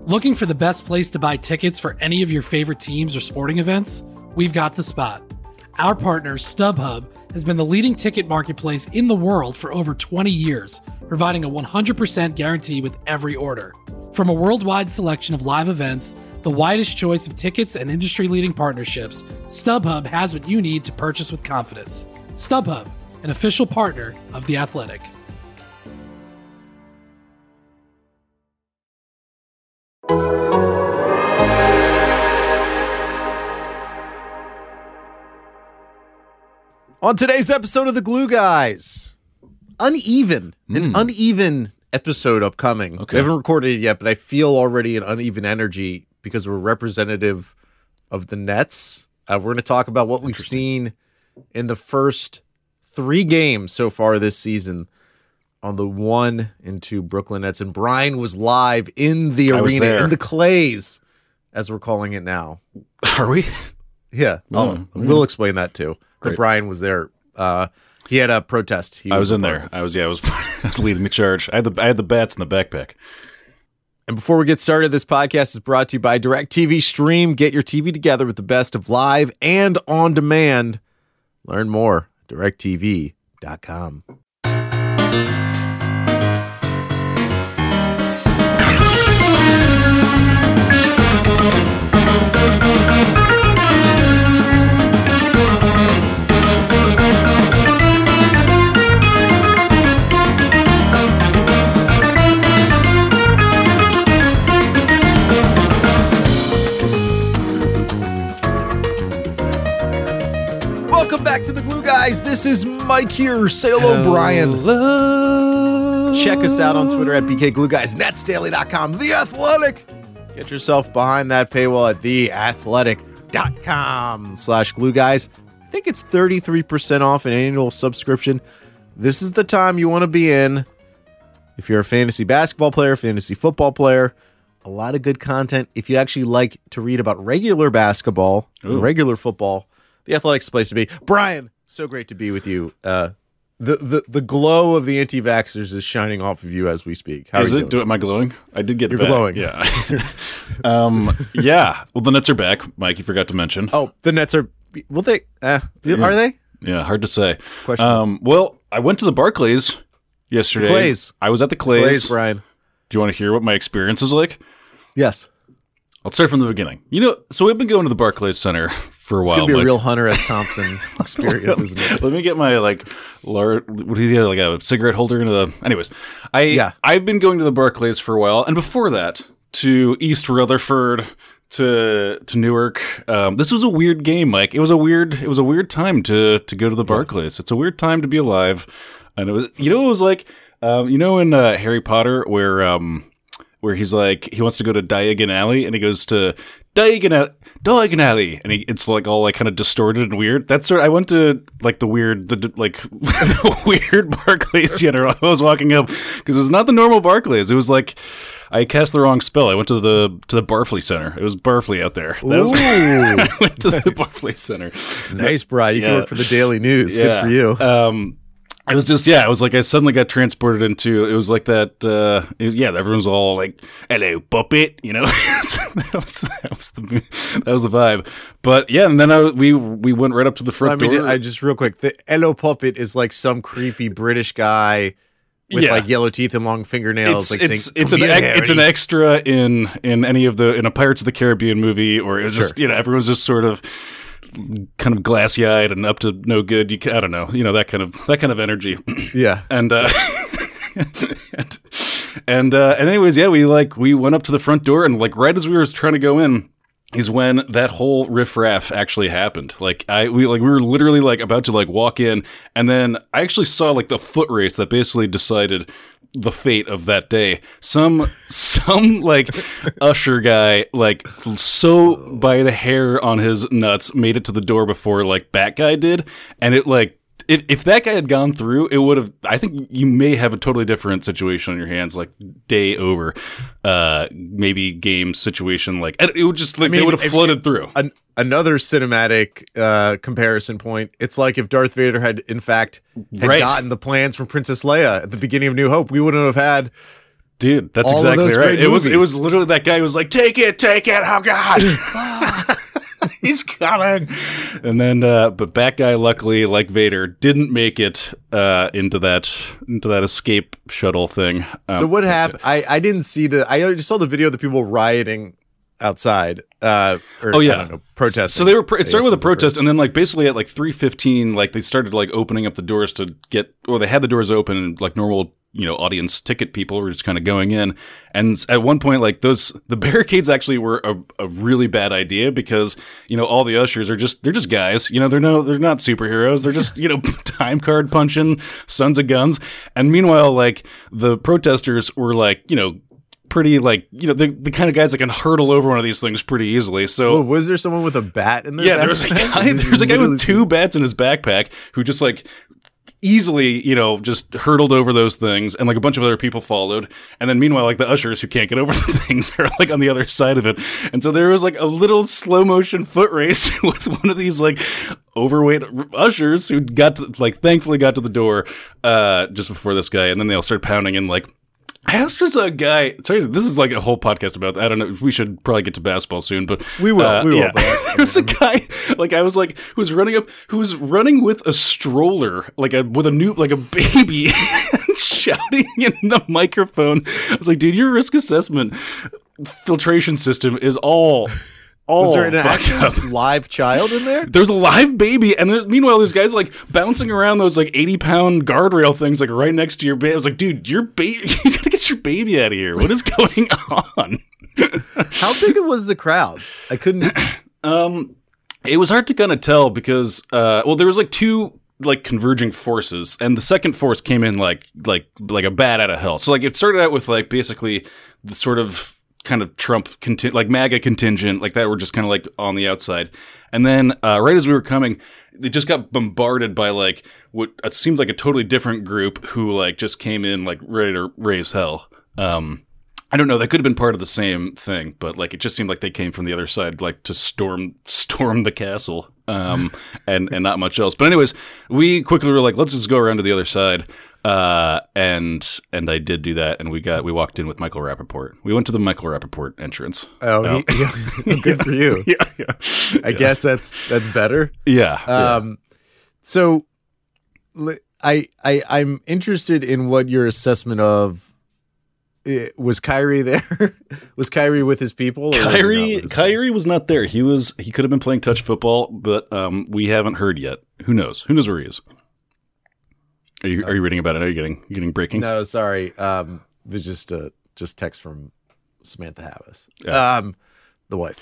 Looking for the best place to buy tickets for any of your favorite teams or sporting events? We've got the spot. Our partner, StubHub, has been the leading ticket marketplace in the world for over 20 years, providing a 100% guarantee with every order. From a worldwide selection of live events, the widest choice of tickets and industry-leading partnerships, StubHub has what you need to purchase with confidence. StubHub, an official partner of The Athletic. On today's episode of the Glue Guys, an uneven episode upcoming. Okay. We haven't recorded it yet, but I feel already an uneven energy because we're representative of the Nets. We're going to talk about what we've seen in the first 3 games so far this season on the 1 and 2 Brooklyn Nets. And Brian was live in the arena, in the Clays, as we're calling it now. Are we? Yeah, we'll explain that too. But Great. Brian was there. He had a protest. I was in there. I was leading the charge. I had the bats in the backpack. And before we get started, this podcast is brought to you by DirecTV Stream. Get your TV together with the best of live and on demand. Learn more at directtv.com. Welcome back to the Glue Guys. This is Mike here. Say hello, Brian. Hello. Check us out on Twitter at BKGlueGuys, netsdaily.com, The Athletic. Get yourself behind that paywall at theathletic.com/glueguys. I think it's 33% off an annual subscription. This is the time you want to be in. If you're a fantasy basketball player, fantasy football player, a lot of good content. If you actually like to read about regular basketball, regular football, The Athletic's the place to be. Brian, so great to be with you. The glow of the anti-vaxxers is shining off of you as we speak. How Is are you it? doing? Am I glowing? I did get You're back. glowing. Yeah. Yeah. Well, the Nets are back, Mike. You forgot to mention. Oh, the Nets are. Will they? Are they? Yeah, hard to say. Question. Well, I went to the Barclays yesterday. The Clays. I was at the Clays. Clays, Brian. Do you want to hear what my experience was like? Yes. I'll start from the beginning. So we've been going to the Barclays Center for a It's while. gonna be a Mike. real Hunter S. Thompson experience, isn't it? Let me get my what do you have, like a cigarette holder into the? Anyways, I've been going to the Barclays for a while, and before that to East Rutherford to Newark. This was a weird game, Mike. It was a weird time to go to the Barclays. It's a weird time to be alive, and it was it was like in Harry Potter where he's like, he wants to go to Diagon Alley, and he goes to Diagon Alley, and it's like all like kind of distorted and weird. That's sort. I went to like the weird Barclays Center. I was walking up because it's not the normal Barclays. It was like I cast the wrong spell. I went to the Barfley Center. It was Barfley out there. I went to the Barclays Center. Nice, Brian. You can work for the Daily News. Yeah. Good for you. It was just, it was like I suddenly got transported into, it was like that, everyone's all like, hello, puppet, that was the vibe. But yeah, and then we went right up to the front door. I just real quick, the Hello Puppet is like some creepy British guy with like yellow teeth and long fingernails. It's an extra in any of in a Pirates of the Caribbean movie, or it's just, everyone's just sort of kind of glassy-eyed and up to no good. I don't know, that kind of energy. Yeah. And and anyways, we went up to the front door, and like right as we were trying to go in is when that whole riffraff actually happened. Like we were literally like about to like walk in, and then I actually saw like the foot race that basically decided the fate of that day. Some like usher guy, like so by the hair on his nuts, made it to the door before like Bat Guy did, and it like if that guy had gone through, it would have. I think you may have a totally different situation on your hands, like day over, maybe game situation. Like it would just like they would have floated through. Another cinematic comparison point. It's like if Darth Vader had in fact gotten the plans from Princess Leia at the beginning of New Hope, we wouldn't have had Dude, that's All of exactly those right. great It was movies. literally that guy who was like, take it, oh God. He's coming. And then but Bat Guy, luckily, like Vader, didn't make it into that escape shuttle thing. So what happened? I didn't see I just saw the video of the people rioting outside. I don't know, protesting. So they were. It started with a protest, and then like basically at like 3:15, like they started like opening up the doors to they had the doors open, and like normal, audience ticket people were just kind of going in. And at one point, like the barricades actually were a really bad idea because, all the ushers they're just guys, they're not superheroes. They're just, time card punching sons of guns. And meanwhile, like the protesters were like, pretty like, the kind of guys that can hurdle over one of these things pretty easily. So well, was there someone with a bat in there? Yeah, there was a guy with 2 bats in his backpack who just like easily, just hurtled over those things, and like a bunch of other people followed. And then meanwhile, like the ushers who can't get over the things are like on the other side of it. And so there was like a little slow motion foot race with one of these like overweight ushers who thankfully got to the door just before this guy. And then they all started pounding, and like, I asked just a guy. Sorry, this is like a whole podcast about. I don't know. We should probably get to basketball soon, but we will. We will. There was a guy, like I was like, who was running with a stroller, like a baby, and shouting in the microphone. I was like, dude, your risk assessment filtration system is all. Was there an actual live child in there? There's a live baby, and meanwhile, there's guys like bouncing around those like 80-pound guardrail things, like right next to your baby. I was like, dude, your baby, you gotta get your baby out of here. What is going on? How big was the crowd? I couldn't. It was hard to kind of tell because, there was like 2 like converging forces, and the second force came in like a bat out of hell. So like it started out with like basically the sort of kind of Trump like MAGA contingent like that were just kind of like on the outside, and then right as we were coming, they just got bombarded by like what it seems like a totally different group who like just came in like ready to raise hell. I don't know, they could have been part of the same thing, but like it just seemed like they came from the other side like to storm the castle, and not much else. But anyways, we quickly were like, let's just go around to the other side. And I did do that, and we walked in with Michael Rappaport. We went to the Michael Rappaport entrance. Oh, good for you. Yeah. I guess that's better. Yeah. So I'm interested in what your assessment of was Kyrie there? Was Kyrie with his people? Kyrie was not there. He could have been playing touch football, but we haven't heard yet. Who knows? Who knows where he is? Are you reading about it? Are you getting breaking? No, sorry. There's just text from Samantha Havas, the wife.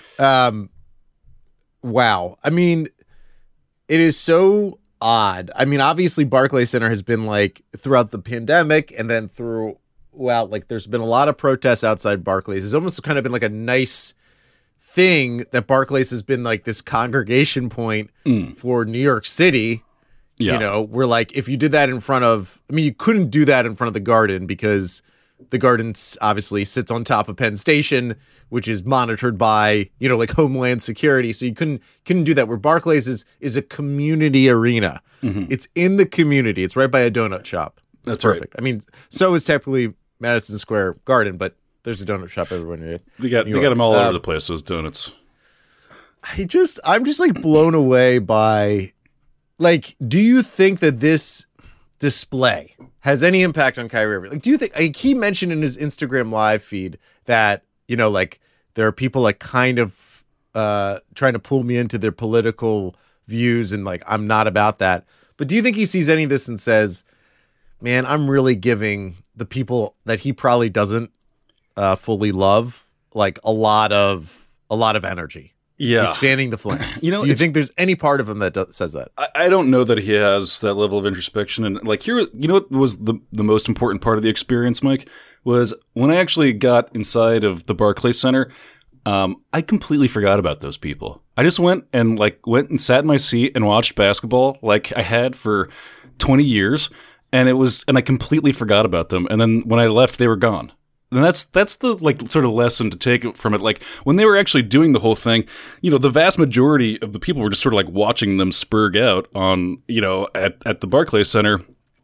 Wow. I mean, it is so odd. I mean, obviously Barclays Center has been like throughout the pandemic, and then like there's been a lot of protests outside Barclays. It's almost kind of been like a nice thing that Barclays has been like this congregation point for New York City. Yeah. We're like, if you did that in front of, you couldn't do that in front of the Garden because the Garden obviously sits on top of Penn Station, which is monitored by, like Homeland Security. So you couldn't do that. Where Barclays is a community arena. Mm-hmm. It's in the community. It's right by a donut shop. That's perfect. Right. So is technically Madison Square Garden, but there's a donut shop everywhere near it. They got them all over the place, those donuts. I'm just like blown away by... Like, do you think that this display has any impact on Kyrie Irving? Like, do you think he mentioned in his Instagram live feed that, like there are people like kind of trying to pull me into their political views, and like I'm not about that. But do you think he sees any of this and says, man, I'm really giving the people that he probably doesn't fully love like a lot of energy? Yeah, he's fanning the flames. Do you think there's any part of him that says that? I don't know that he has that level of introspection. And like here, what was the most important part of the experience, Mike, was when I actually got inside of the Barclays Center. I completely forgot about those people. I just went and sat in my seat and watched basketball like I had for 20 years, and I completely forgot about them. And then when I left, they were gone. And that's the like sort of lesson to take from it. Like when they were actually doing the whole thing, the vast majority of the people were just sort of like watching them spurg out on, at the Barclays Center.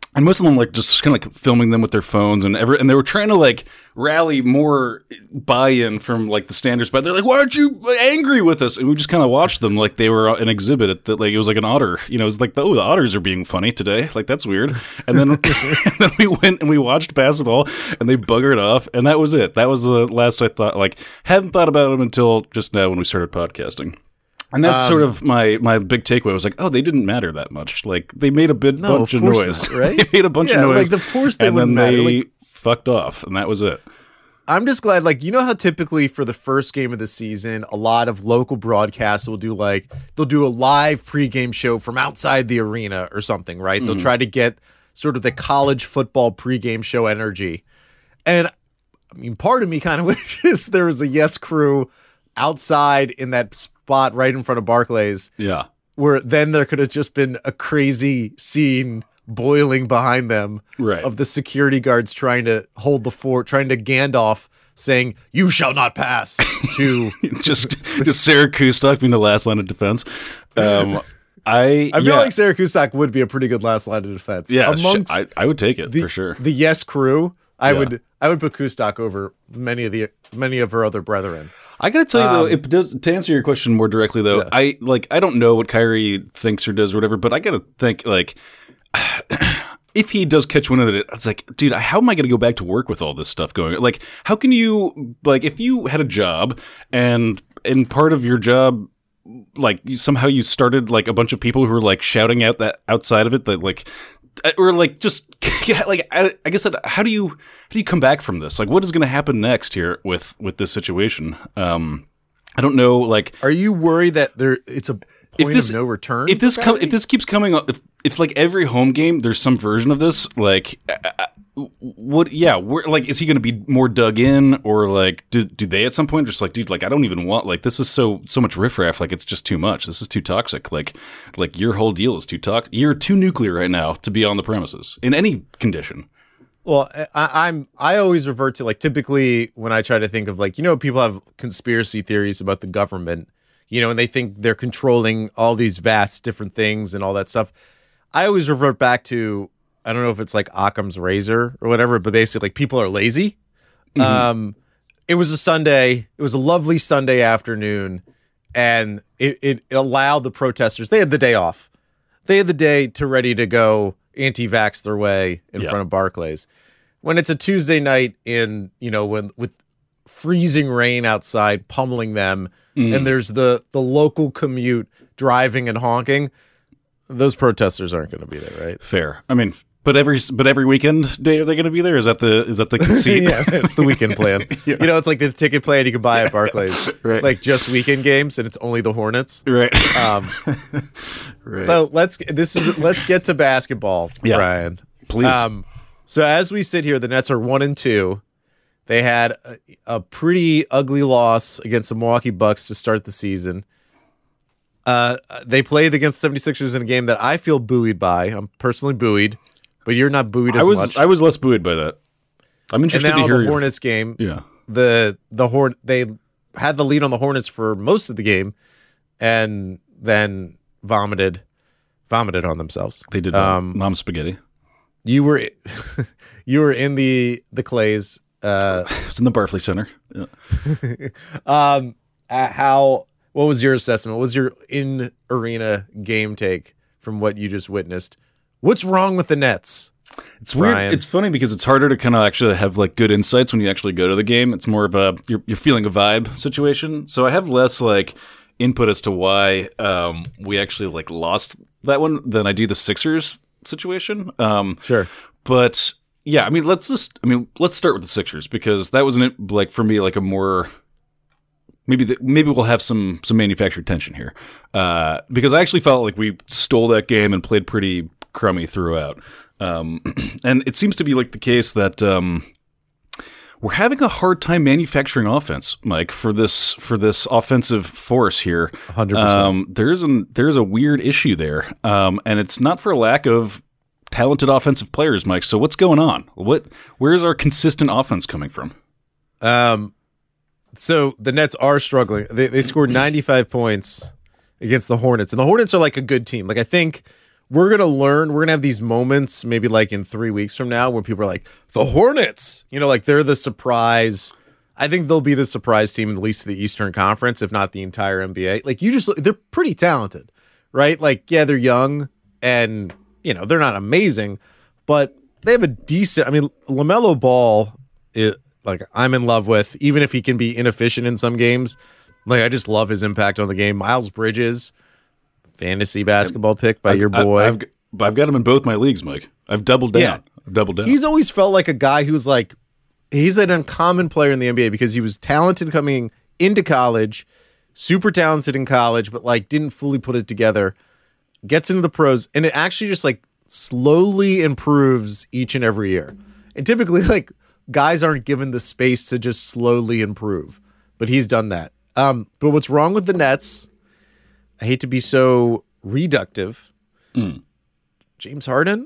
And most of them like just kind of like filming them with their phones and they were trying to like rally more buy-in from like the standards, but they're like, why aren't you angry with us? And we just kind of watched them like they were an exhibit at the, like it was like an otter, you know, it was like, oh, the otters are being funny today. Like that's weird. And then, and then we went and we watched basketball and they buggered off and that was it. That was the last I thought, like hadn't thought about them until just now when we started podcasting. And that's sort of my big takeaway. I was like, oh, they didn't matter that much. Like, they made a bunch of noise. Not, right? They made a bunch of noise. Like, of course they wouldn't matter. And then they like, fucked off, and that was it. I'm just glad, like, you know how typically for the first game of the season, a lot of local broadcasts will do, like, they'll do a live pregame show from outside the arena or something, right? They'll try to get sort of the college football pregame show energy. And, I mean, part of me kind of wishes there was a Yes crew outside in that spot right in front of Barclays. Yeah. Where then there could have just been a crazy scene boiling behind them of the security guards trying to hold the fort, trying to Gandalf saying, "You shall not pass," to just Sarah Kustok being the last line of defense. I feel like Sarah Kustok would be a pretty good last line of defense. Yeah, amongst I would take it for sure. The Yes crew, I would put Kustok over many of her other brethren. I gotta tell you though, to answer your question more directly though, I don't know what Kyrie thinks or does or whatever, but I gotta think like if he does catch wind of it, it's like, dude, how am I gonna go back to work with all this stuff going? Like, how can you, like, if you had a job and in part of your job, like somehow you started like a bunch of people who were like shouting out that outside of it that like, or like just like I guess how do you come back from this? Like, what is going to happen next here with this situation? I don't know. Like, are you worried that it's a point of no return? If this keeps coming up, if like every home game there's some version of this, like what? Yeah, like, is he going to be more dug in, or like do they at some point just like, dude, like I don't even want, like, this is so much riffraff, like it's just too much. This is too toxic. Like your whole deal is too toxic. You're too nuclear right now to be on the premises in any condition. Well, I always revert to, like, typically when I try to think of, like, you know, people have conspiracy theories about the government, you know, and they think they're controlling all these vast different things and all that stuff. I always revert back to, I don't know if it's like Occam's razor or whatever, but basically, like, people are lazy. Mm-hmm. It was a Sunday. It was a lovely Sunday afternoon, and it allowed the protesters. They had the day off. They had the day to ready to go anti-vax their way in front of Barclays. When it's a Tuesday night in, you know, with freezing rain outside pummeling them, and there's the local commute driving and honking, those protesters aren't going to be there, right? Fair. I mean, but every weekend day are they going to be there? Is that the conceit? Yeah, it's the weekend plan. You know, it's like the ticket plan you can buy at Barclays, right? Like just weekend games, and it's only the Hornets, right? Right. So let's get to basketball, Brian. Please. So as we sit here, the Nets are 1-2. They had a pretty ugly loss against the Milwaukee Bucks to start the season. They played against 76ers in a game that I feel buoyed by. I'm personally buoyed, but you're not buoyed as much. I was less buoyed by that. I'm interested to hear the Hornets game. Yeah. They had the lead on the Hornets for most of the game, and then vomited on themselves. They did mom spaghetti. You were in the Clays. It's in the Barclays Center. Yeah. What was your assessment? What was your in-arena game take from what you just witnessed? What's wrong with the Nets? It's weird. Brian? It's funny because it's harder to kind of actually have like good insights when you actually go to the game. It's more of a you're feeling a vibe situation. So I have less like input as to why we actually like lost that one than I do the Sixers situation. Sure, but yeah, I mean, let's start with the Sixers because that was like for me like a more. Maybe we'll have some manufactured tension here because I actually felt like we stole that game and played pretty crummy throughout. And it seems to be like the case that we're having a hard time manufacturing offense, Mike, for this offensive force here. 100%. There's a weird issue there, and it's not for a lack of talented offensive players, Mike. So what's going on? Where's our consistent offense coming from? So the Nets are struggling. They scored 95 points against the Hornets, and the Hornets are like a good team. Like, I think we're going to have these moments maybe like in 3 weeks from now when people are like, the Hornets, like they're the surprise. I think they'll be the surprise team, at least to the Eastern Conference, if not the entire NBA. Like they're pretty talented, right? Like, yeah, they're young and, they're not amazing, but they have a decent, LaMelo Ball, I'm in love with, even if he can be inefficient in some games. Like, I just love his impact on the game. Miles Bridges, fantasy basketball pick by your boy. I've got him in both my leagues, Mike. I've doubled down. Yeah. I've doubled down. He's always felt like a guy who's like, he's an uncommon player in the NBA because he was talented coming into college, super talented in college, but like didn't fully put it together, gets into the pros, and it actually just like slowly improves each and every year. And typically like guys aren't given the space to just slowly improve, but he's done that. But what's wrong with the Nets, I hate to be so reductive, James Harden,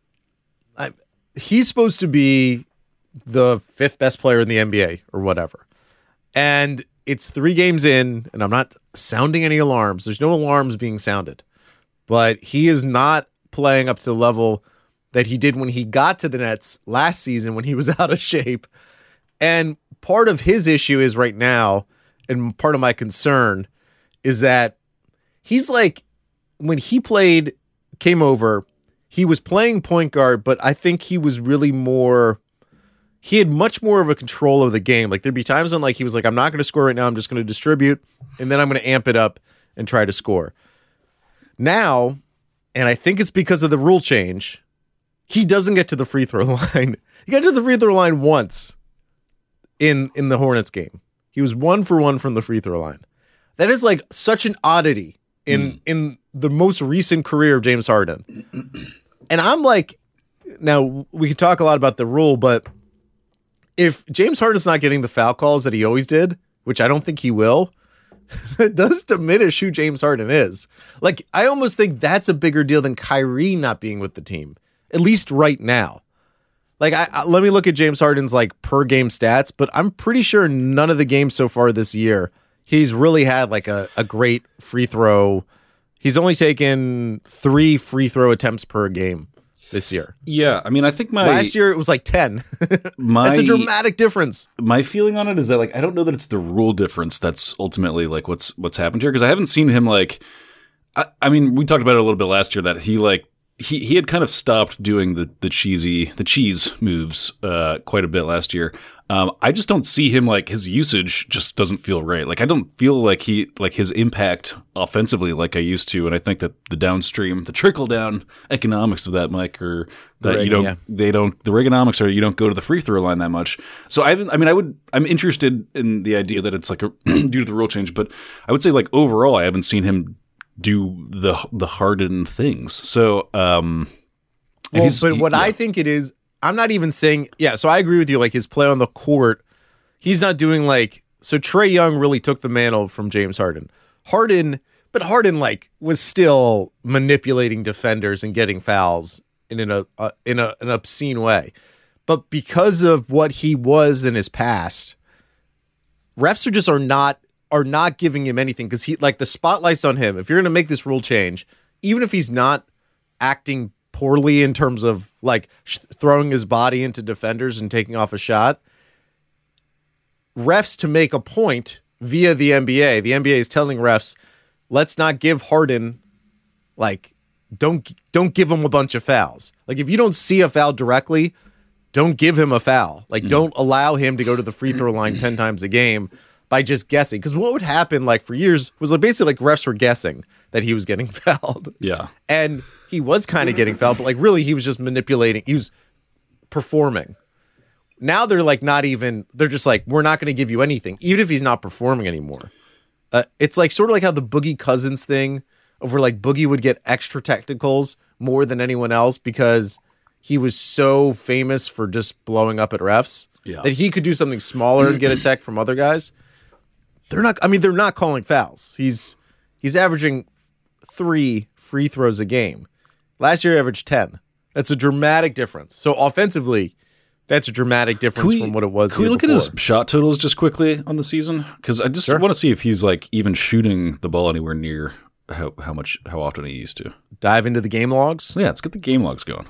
he's supposed to be the 5th best player in the NBA or whatever. And it's 3 games in, and I'm not sounding any alarms. There's no alarms being sounded. But he is not playing up to the level that he did when he got to the Nets last season when he was out of shape. And part of his issue is right now, and part of my concern, is that he's like, when he came over, he was playing point guard, but I think he was really he had much more of a control of the game. Like there'd be times when like he was like, I'm not going to score right now. I'm just going to distribute, and then I'm going to amp it up and try to score. Now, and I think it's because of the rule change, he doesn't get to the free throw line. He got to the free throw line once in the Hornets game. He was 1 for 1 from the free throw line. That is like such an oddity in the most recent career of James Harden. And I'm like, now we could talk a lot about the rule, but if James Harden's not getting the foul calls that he always did, which I don't think he will, it does diminish who James Harden is. Like, I almost think that's a bigger deal than Kyrie not being with the team, at least right now. Like, let me look at James Harden's like per game stats, but I'm pretty sure none of the games so far this year, he's really had like a great free throw. He's only taken 3 free throw attempts per game this year. Yeah, I think last year it was like 10. That's a dramatic difference. My feeling on it is that like I don't know that it's the rule difference that's ultimately like what's happened here, because I haven't seen him like. We talked about it a little bit last year that he like. He had kind of stopped doing the cheese moves quite a bit last year. I just don't see him, like, his usage just doesn't feel right. Like, I don't feel like his impact offensively like I used to. And I think that the trickle down economics of that, Mike, or that the Reaganomics are you don't go to the free throw line that much. So I'm interested in the idea that it's like due to the rule change, but I would say like overall, I haven't seen him do the Harden things. So, I think it is, I'm not even saying, so I agree with you. Like his play on the court, he's not doing so Trae Young really took the mantle from James Harden. But Harden like was still manipulating defenders and getting fouls in an obscene way. But because of what he was in his past, refs are not giving him anything because he like the spotlight's on him. If you're going to make this rule change, even if he's not acting poorly in terms of like throwing his body into defenders and taking off a shot, refs to make a point via the NBA. The NBA is telling refs, let's not give Harden don't give him a bunch of fouls. Like if you don't see a foul directly, don't give him a foul. Like don't allow him to go to the free throw line 10 times a game by just guessing. Because what would happen like for years was like basically like refs were guessing that he was getting fouled. Yeah. And he was kind of getting fouled, but like really he was just manipulating. He was performing. Now they're like they're just like, we're not going to give you anything, even if he's not performing anymore. It's like sort of like how the Boogie Cousins thing of where like Boogie would get extra technicals more than anyone else because he was so famous for just blowing up at refs that he could do something smaller and get a tech from other guys. They're not calling fouls. He's averaging 3 free throws a game. Last year, he averaged 10. That's a dramatic difference. So offensively, that's a dramatic difference from what it was. Can we look at his shot totals just quickly on the season? Because I just want to see if he's like even shooting the ball anywhere near how often he used to. Dive into the game logs. Yeah, let's get the game logs going.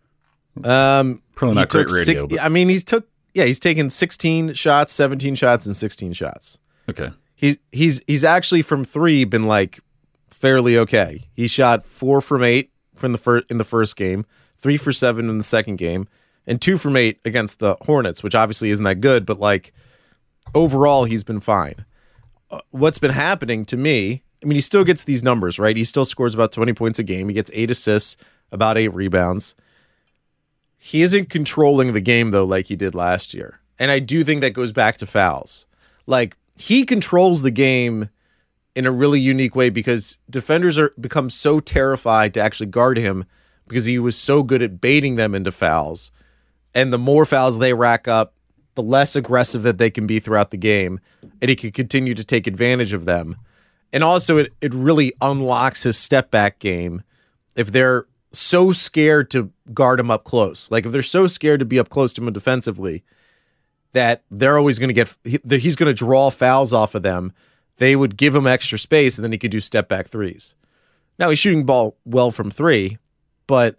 Probably He not great took radio. But... I mean, he's taken 16 shots, 17 shots, and 16 shots. Okay. He's actually from 3 been like fairly okay. He shot 4 from 8 in the first game, 3 for 7 in the second game, and 2 from 8 against the Hornets, which obviously isn't that good, but like overall he's been fine. What's been happening to me, I mean, he still gets these numbers, right? He still scores about 20 points a game. He gets 8 assists, about 8 rebounds. He isn't controlling the game, though, like he did last year. And I do think that goes back to fouls. Like, he controls the game in a really unique way because defenders become so terrified to actually guard him because he was so good at baiting them into fouls. And the more fouls they rack up, the less aggressive that they can be throughout the game. And he can continue to take advantage of them. And also, it really unlocks his step-back game if they're so scared to guard him up close. Like, if they're so scared to be up close to him defensively that they're always going to he's going to draw fouls off of them, they would give him extra space, and then he could do step-back threes. Now, he's shooting ball well from 3, but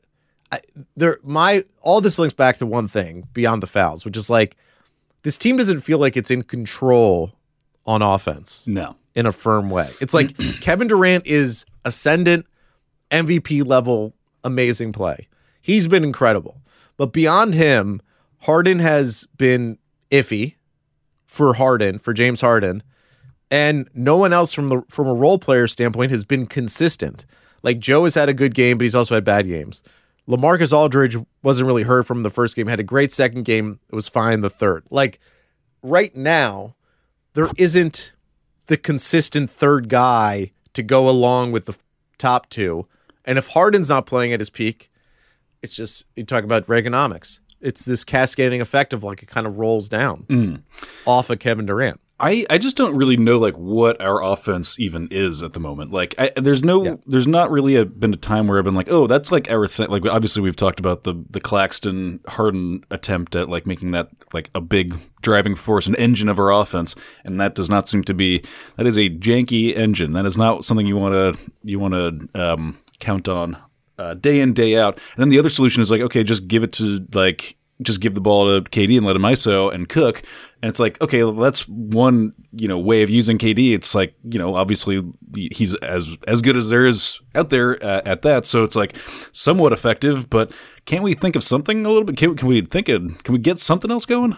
all this links back to one thing beyond the fouls, which is like, this team doesn't feel like it's in control on offense. No. In a firm way. It's like Kevin Durant is ascendant, MVP level, amazing play. He's been incredible. But beyond him, Harden has been iffy for James Harden. And no one else from a role player standpoint has been consistent. Like, Joe has had a good game, but he's also had bad games. LaMarcus Aldridge wasn't really hurt from the first game, had a great second game. It was fine the third. Like, right now, there isn't the consistent third guy to go along with the top 2. And if Harden's not playing at his peak, it's just, you talk about Reaganomics. It's this cascading effect of like it kind of rolls down off of Kevin Durant. I just don't really know like what our offense even is at the moment. Like there's not really been a time where I've been like, oh, that's like our thing. Like, obviously we've talked about the Claxton Harden attempt at like making that like a big driving force, an engine of our offense, and that does not seem to be. That is a janky engine. That is not something you want to count on day in, day out. And then the other solution is like, okay, just give the ball to KD and let him ISO and cook. And it's like, okay, well, that's one, way of using KD. It's like, obviously he's as good as there is out there at that. So it's like somewhat effective, but can't we think of something a little bit? Can we get something else going?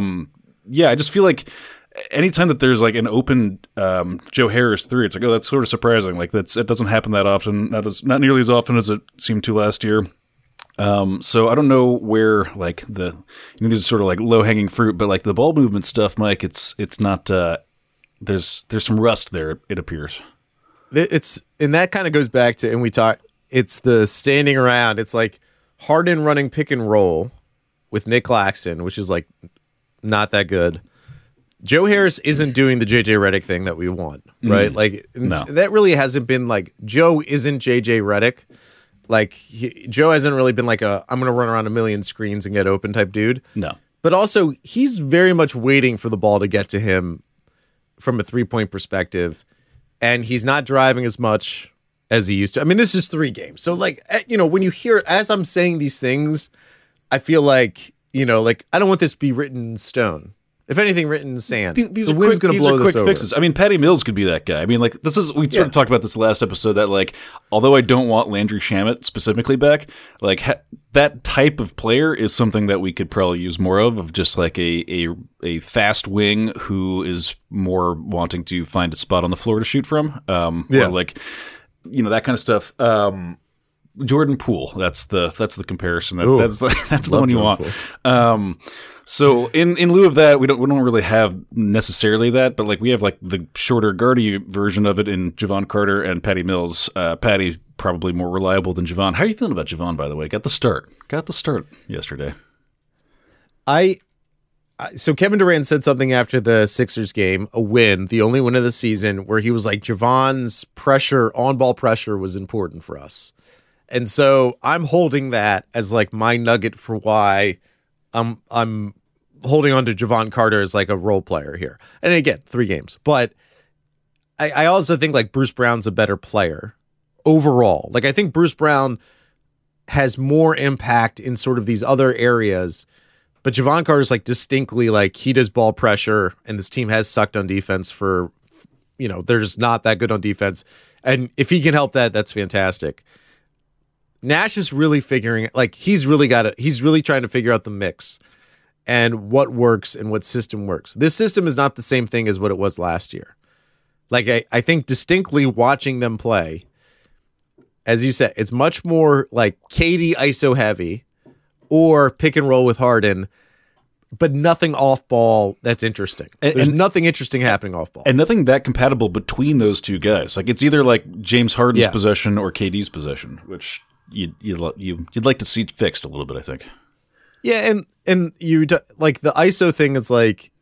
I just feel like anytime that there's like an open Joe Harris 3, it's like, oh, that's sort of surprising. Like it doesn't happen that often. Not nearly as often as it seemed to last year. So I don't know where like these are sort of like low hanging fruit, but like the ball movement stuff, Mike, it's not, there's some rust there. It appears. And that kind of goes back to, and we talked, it's the standing around. It's like Harden running pick and roll with Nick Claxton, which is like not that good. Joe Harris isn't doing the JJ Redick thing that we want, right? Like no. That really hasn't been like, Joe isn't JJ Redick. Like, Joe hasn't really been like I'm going to run around a million screens and get open type dude. No. But also, he's very much waiting for the ball to get to him from a three-point perspective. And he's not driving as much as he used to. I mean, this is 3 games. So, like, when you hear, as I'm saying these things, I feel like, like, I don't want this to be written in stone. If anything, written in sand. These the wind's going to blow this over. Fixes. I mean, Patty Mills could be that guy. I mean, like, we sort of talked about this last episode that, like, although I don't want Landry Shamet specifically back, like, that type of player is something that we could probably use more of just like a fast wing who is more wanting to find a spot on the floor to shoot from. Or like, that kind of stuff. Jordan Poole. That's the comparison. That's the one you want. So in lieu of that, we don't really have necessarily that, but like we have like the shorter guardy version of it in Javon Carter and Patty Mills. Patty probably more reliable than Javon. How are you feeling about Javon, by the way? Got the start yesterday. So Kevin Durant said something after the Sixers game, a win, the only win of the season, where he was like, Javon's on-ball pressure was important for us. And so I'm holding that as like my nugget for why I'm holding on to Javon Carter as like a role player here. And again, 3 games. But I also think like Bruce Brown's a better player overall. Like I think Bruce Brown has more impact in sort of these other areas, but Javon Carter's like distinctly like he does ball pressure, and this team has sucked on defense for, they're just not that good on defense. And if he can help that, that's fantastic. Nash is really he's really trying to figure out the mix and what works and what system works. This system is not the same thing as what it was last year. Like I think distinctly watching them play, as you said, it's much more like KD ISO heavy or pick and roll with Harden, but nothing off ball that's interesting. There's nothing interesting happening off ball. And nothing that compatible between those two guys. Like it's either like James Harden's possession or KD's possession, which you'd like to see fixed a little bit, I think. Yeah, and you like the ISO thing is like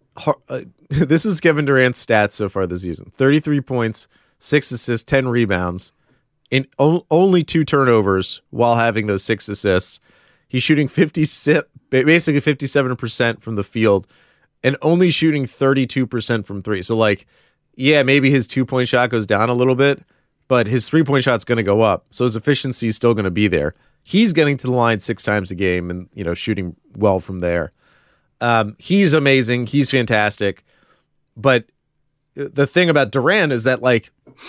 this is Kevin Durant's stats so far this season: 33 points, 6 assists, 10 rebounds, in only 2 turnovers while having those 6 assists. He's shooting basically 57% from the field and only shooting 32% from 3. So like, yeah, maybe his 2-point shot goes down a little bit, but his 3-point shot's going to go up. So his efficiency is still going to be there. He's getting to the line 6 times a game and, shooting well from there. He's amazing. He's fantastic. But the thing about Durant is that like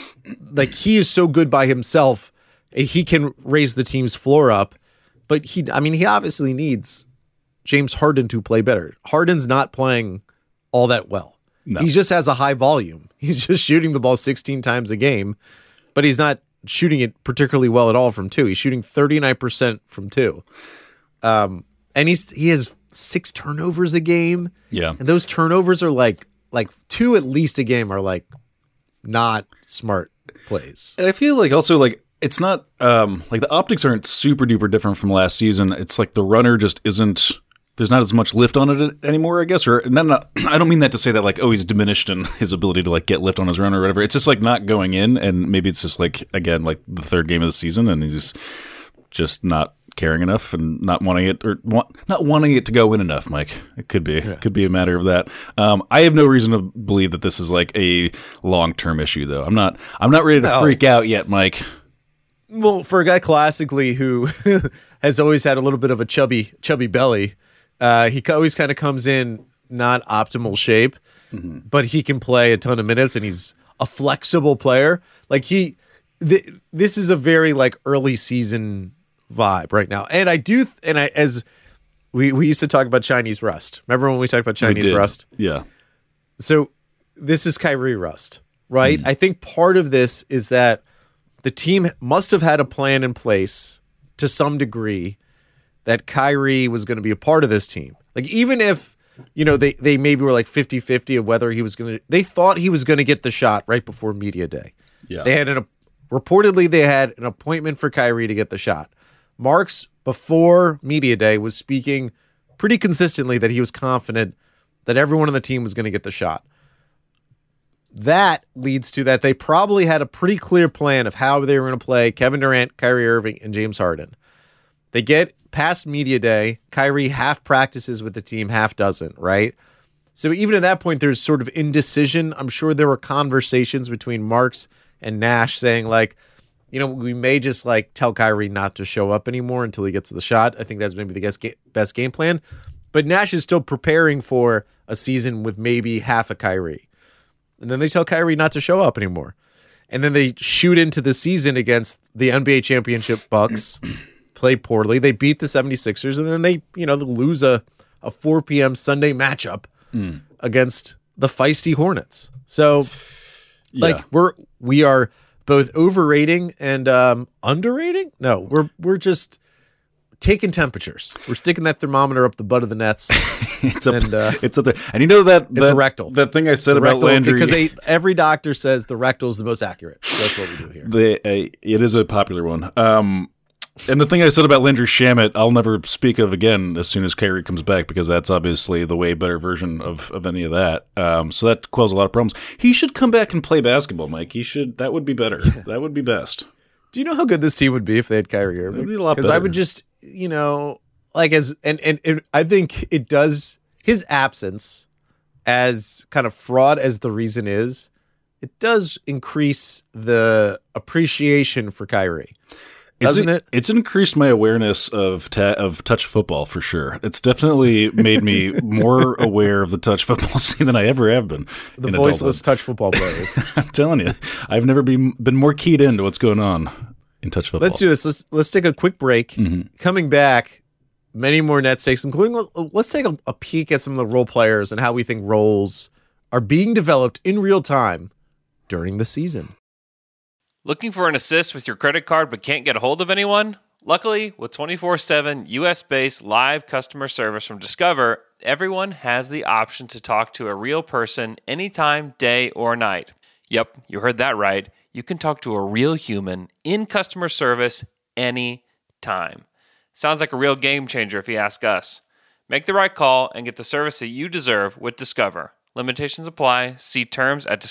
he is so good by himself and he can raise the team's floor up. But he obviously needs James Harden to play better. Harden's not playing all that well. No. He just has a high volume. He's just shooting the ball 16 times a game, but he's not shooting it particularly well at all from 2. He's shooting 39% from 2. And he has 6 turnovers a game. Yeah. And those turnovers are like 2 at least a game are like not smart plays. And I feel like also like it's not like the optics aren't super duper different from last season. It's like the runner just isn't. There's not as much lift on it anymore, I guess. Or not, I don't mean that to say that like, oh, he's diminished in his ability to like get lift on his run or whatever. It's just like not going in, and maybe it's just like again like the 3rd game of the season, and he's just not caring enough and not wanting it not wanting it to go in enough. Mike, it could be a matter of that. I have no reason to believe that this is like a long-term issue, though. I'm not ready to freak out yet, Mike. Well, for a guy classically who has always had a little bit of a chubby belly, he always kind of comes in not optimal shape, but he can play a ton of minutes, and he's a flexible player. Like this is a very like early season vibe right now. And as we used to talk about Chinese rust. Remember when we talked about Chinese rust? Yeah. So this is Kyrie rust, right? I think part of this is that the team must have had a plan in place to some degree that Kyrie was going to be a part of this team. Like even if, they maybe were like 50-50 of whether they thought he was going to get the shot right before media day. Yeah. Reportedly they had an appointment for Kyrie to get the shot. Marks before media day was speaking pretty consistently that he was confident that everyone on the team was going to get the shot. That leads to that they probably had a pretty clear plan of how they were going to play Kevin Durant, Kyrie Irving, and James Harden. They get past media day. Kyrie half practices with the team, half doesn't, right? So even at that point, there's sort of indecision. I'm sure there were conversations between Marks and Nash saying like, we may just like tell Kyrie not to show up anymore until he gets the shot. I think that's maybe the best game plan. But Nash is still preparing for a season with maybe half a Kyrie. And then they tell Kyrie not to show up anymore. And then they shoot into the season against the NBA championship Bucks, play poorly. They beat the 76ers, and then they lose a 4 p.m. Sunday matchup against the feisty Hornets. So we are both overrating and underrating. No, we're just taking temperatures. We're sticking that thermometer up the butt of the nets. It's up there. And it's a rectal. That thing I said about Landry, because every doctor says the rectal is the most accurate. So that's what we do here. It is a popular one. And the thing I said about Landry Shamet, I'll never speak of again as soon as Kyrie comes back, because that's obviously the way better version of any of that. So that quells a lot of problems. He should come back and play basketball, Mike. That would be better. That would be best. Do you know how good this team would be if they had Kyrie Irving? It would be a lot better. Because I would just, I think it does, his absence, as kind of fraud as the reason is it does increase the appreciation for Kyrie. Doesn't it? It's increased my awareness of touch football for sure. It's definitely made me more aware of the touch football scene than I ever have been. The voiceless touch football players. I'm telling you, I've never been more keyed into what's going on in touch football. Let's do this. Let's take a quick break. Mm-hmm. Coming back, many more Nets takes, including let's take a peek at some of the role players and how we think roles are being developed in real time during the season. Looking for an assist with your credit card but can't get a hold of anyone? Luckily, with 24/7 US-based live customer service from Discover, everyone has the option to talk to a real person anytime, day or night. Yep, you heard that right. You can talk to a real human in customer service anytime. Sounds like a real game changer if you ask us. Make the right call and get the service that you deserve with Discover. Limitations apply. See terms at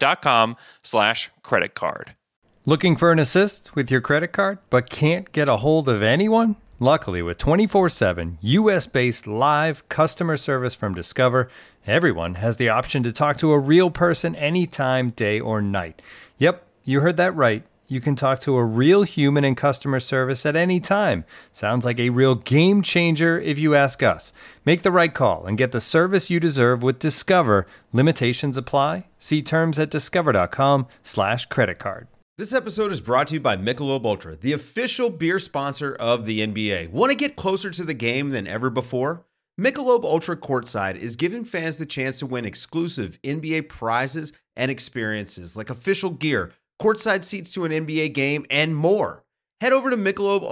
discover.com/creditcard. Looking for an assist with your credit card but can't get a hold of anyone? Luckily, with 24/7 US-based live customer service from Discover, everyone has the option to talk to a real person anytime, day or night. Yep, you heard that right. You can talk to a real human in customer service at any time. Sounds like a real game changer if you ask us. Make the right call and get the service you deserve with Discover. Limitations apply. See terms at discover.com/creditcard. This episode is brought to you by Michelob Ultra, the official beer sponsor of the NBA. Want to get closer to the game than ever before? Michelob Ultra Courtside is giving fans the chance to win exclusive NBA prizes and experiences like official gear, courtside seats to an NBA game, and more. Head over to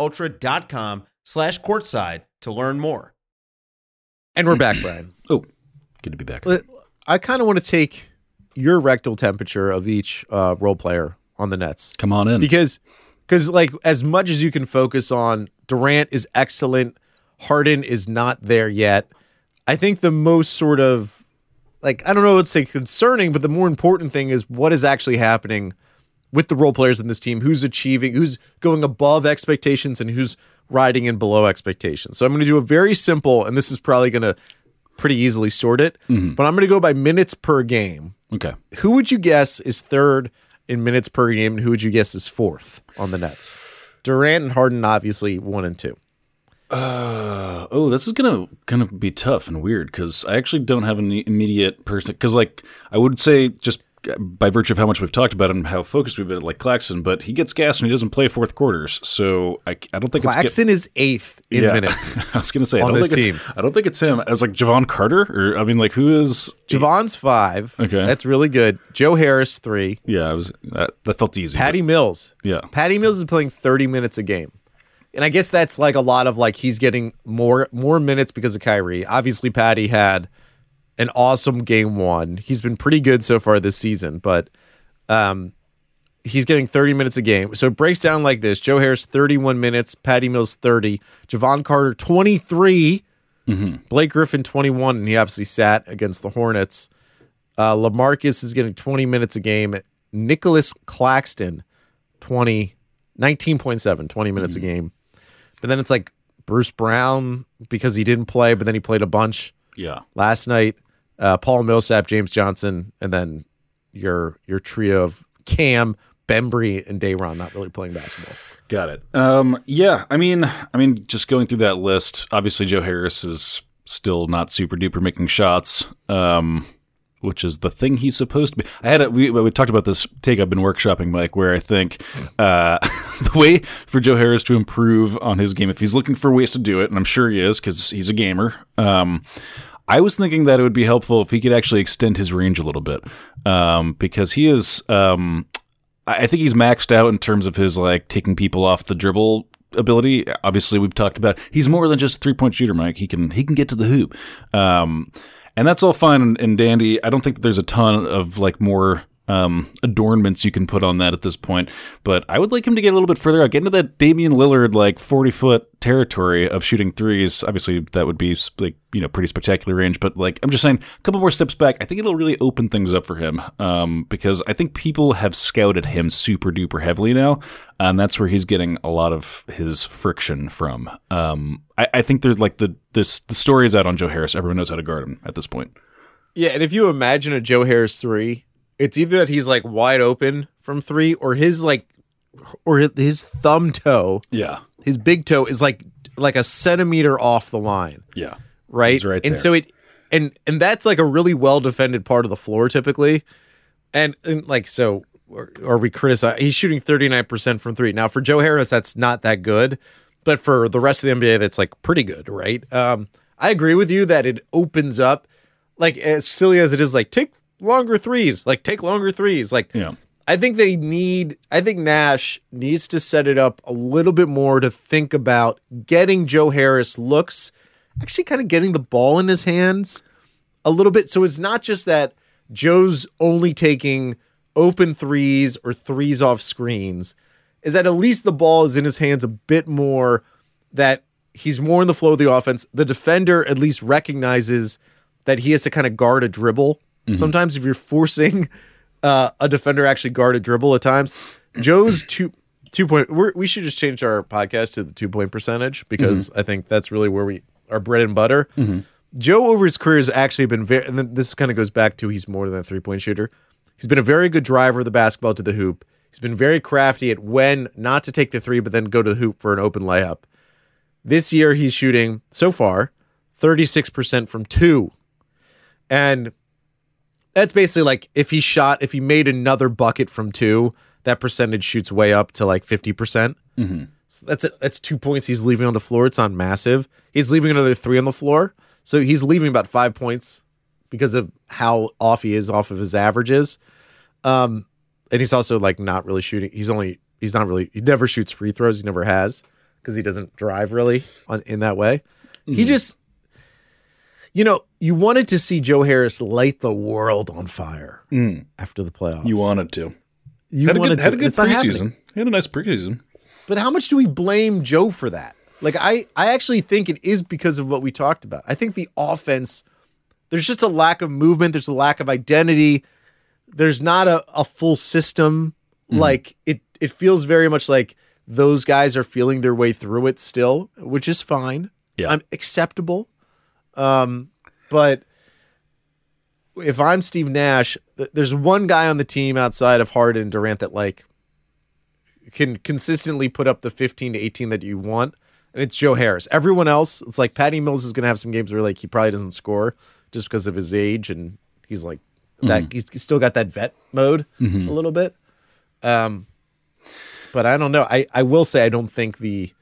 MichelobUltra.com/courtside to learn more. And we're back, Brian. Oh, good to be back. I kind of want to take your rectal temperature of each role player on the Nets. Come on in. Because like as much as you can focus on Durant is excellent, Harden is not there yet. I think the most sort of like, I don't know, let's say concerning, but the more important thing is what is actually happening with the role players in this team, who's achieving, who's going above expectations and who's riding in below expectations. So I'm going to do a very simple, and this is probably going to pretty easily sort it, but I'm going to go by minutes per game. Okay. Who would you guess is third in minutes per game, and who would you guess is fourth on the Nets? Durant and Harden, obviously 1 and 2. This is gonna be tough and weird because I actually don't have an immediate person. Because like I would say, just by virtue of how much we've talked about him, and how focused we've been, like Claxton, but he gets gassed when he doesn't play fourth quarters. So I don't think Claxton is 8th in minutes. I was gonna say on this team. I don't think it's him. I was like Javon Carter, or I mean, like who is Javon's 5? Okay, that's really good. Joe Harris 3. Yeah, that felt easy. Patty Mills. Yeah, Patty Mills is playing 30 minutes a game. And I guess that's like a lot of like he's getting more minutes because of Kyrie. Obviously, Patty had an awesome game 1. He's been pretty good so far this season, but he's getting 30 minutes a game. So it breaks down like this. Joe Harris, 31 minutes. Patty Mills, 30. Javon Carter, 23. Blake Griffin, 21. And he obviously sat against the Hornets. LaMarcus is getting 20 minutes a game. Nicholas Claxton, 19.7, 20 minutes a game. But then it's like Bruce Brown because he didn't play, but then he played a bunch last night. Paul Millsap, James Johnson, and then your trio of Cam, Bembry, and Day'Ron not really playing basketball. Got it. Yeah, I mean, just going through that list, obviously Joe Harris is still not super duper making shots. Which is the thing he's supposed to be. We talked about this take I've been workshopping, Mike, where I think the way for Joe Harris to improve on his game, if he's looking for ways to do it, and I'm sure he is because he's a gamer, I was thinking that it would be helpful if he could actually extend his range a little bit because he is, I think he's maxed out in terms of his like taking people off the dribble ability. Obviously, we've talked about he's more than just a 3-point shooter, Mike. He can get to the hoop. And that's all fine and dandy. I don't think that there's a ton of like more adornments you can put on that at this point. But I would like him to get a little bit further out, get into that Damian Lillard like 40-foot territory of shooting threes. Obviously, that would be like pretty spectacular range. But like I'm just saying, a couple more steps back. I think it'll really open things up for him because I think people have scouted him super duper heavily now, and that's where he's getting a lot of his friction from. I think there's like the story is out on Joe Harris. Everyone knows how to guard him at this point. Yeah, and if you imagine a Joe Harris 3, it's either that he's like wide open from three, or his thumb toe, his big toe is like a centimeter off the line. Yeah. Right. He's right there. And so and that's like a really well defended part of the floor typically. And like, so, or we criticize, he's shooting 39% from three. Now for Joe Harris, that's not that good, but for the rest of the NBA, that's like pretty good. Right. I agree with you that it opens up, like, as silly as it is, like, take longer threes. Like, yeah. I think Nash needs to set it up a little bit more to think about getting Joe Harris looks, actually kind of getting the ball in his hands a little bit. So it's not just that Joe's only taking open threes or threes off screens, is that at least the ball is in his hands a bit more, that he's more in the flow of the offense. The defender at least recognizes that he has to kind of guard a dribble. Mm-hmm. Sometimes if you're forcing a defender actually guard a dribble at times, Joe's 2-point, we should just change our podcast to the 2-point percentage, because I think that's really where our bread and butter. Mm-hmm. Joe over his career has actually been very, and then this kind of goes back to he's more than a 3-point shooter. He's been a very good driver of the basketball to the hoop. He's been very crafty at when not to take the three, but then go to the hoop for an open layup. This year, he's shooting, so far, 36% from two. And that's basically like if he made another bucket from two, that percentage shoots way up to like 50%. Mm-hmm. So that's 2 points he's leaving on the floor. It's not massive. He's leaving another 3 on the floor. So he's leaving about 5 points because of how off he is off of his averages. And he's also like not really shooting. He never shoots free throws. He never has, because he doesn't drive really in that way. Mm-hmm. He just, you wanted to see Joe Harris light the world on fire after the playoffs. You wanted to. Had a good preseason. He had a nice preseason. But how much do we blame Joe for that? Like, I actually think it is because of what we talked about. I think the offense, there's just a lack of movement. There's a lack of identity. There's not a full system. Mm-hmm. Like, it feels very much like those guys are feeling their way through it still, which is fine. Yeah. Acceptable. But if I'm Steve Nash, there's one guy on the team outside of Harden and Durant that like can consistently put up the 15 to 18 that you want, and it's Joe Harris. Everyone else, it's like Patty Mills is going to have some games where like he probably doesn't score just because of his age, and he's like that. He's still got that vet mode a little bit. But I don't know. I will say I don't think the